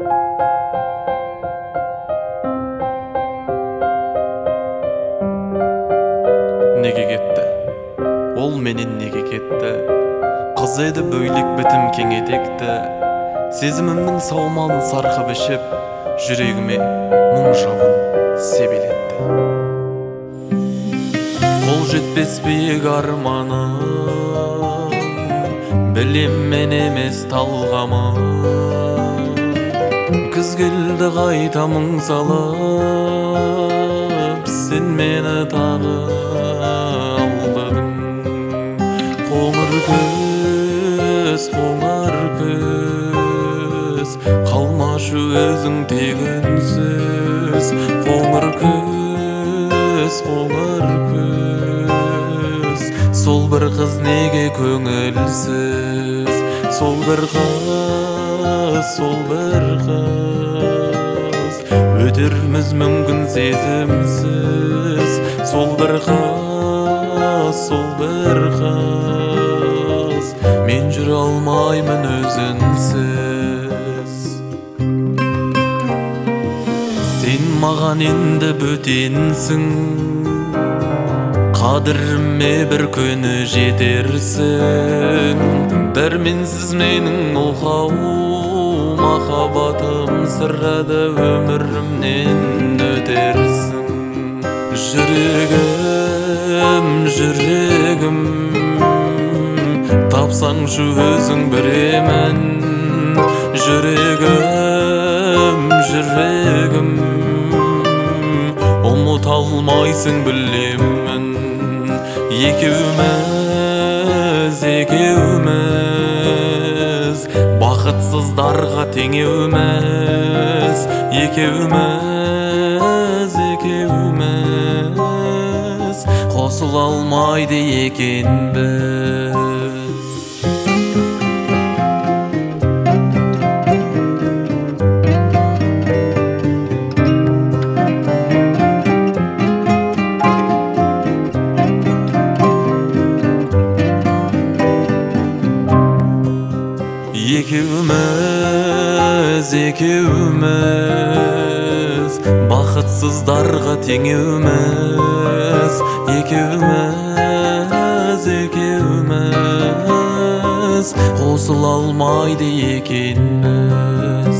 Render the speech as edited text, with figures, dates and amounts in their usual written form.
Неге кетті? Ол менен неге кетті? Қыз еді бөйлек бітім кең етекті. Сезімімнің саумалын сарқып ішіп, жүрегіме мұң жауын себелетті. Қол жетпес биік арманым, білем мен емес талғамым. Күз келді қайта мұң салып, сен мені тағы алдың. Қоңыр күз, қалмашы өзің тек үнсіз. Қоңыр күз, сол бір қыз неге көңілсіз? Сол бір қыз, өтерміз мүмкін сезімсіз. Сол бір қыз, мен жүре алмаймын өзіңсіз. Сен маған енді бөтенсің, қадіріме бір күні жетерсің. Дәрменсіз менің ұлғау махаббатым, сірәді өмірімнен өтерсің. Жүрегім, тапсаңшы өзің біремін. Жүрегім, ұмыта алмайсың білемін. Екеуміз бақытсыздарға теңеуміз. Екеуміз қосыла алмайды екенбіз. Екеуміз бақытсыздарға теңеуміз. Екеуміз қосыла алмайды екенбіз.